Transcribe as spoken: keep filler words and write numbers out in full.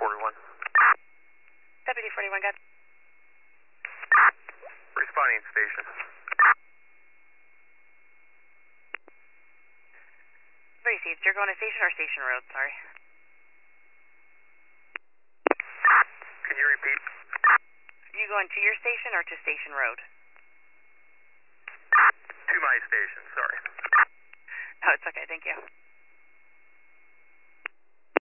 forty-one. Deputy forty-one, got Responding station. three seats. You're going to station or station road, sorry. Can you repeat? You going to your station or to station road? To my station, sorry. Oh, it's okay, thank you.